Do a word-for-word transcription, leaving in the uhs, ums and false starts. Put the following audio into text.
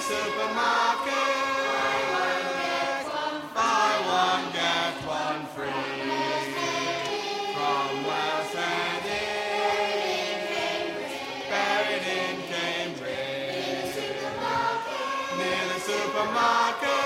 supermarket. Buy one, get one free. From Wells and Inn, buried in Cambridge. Near the supermarket.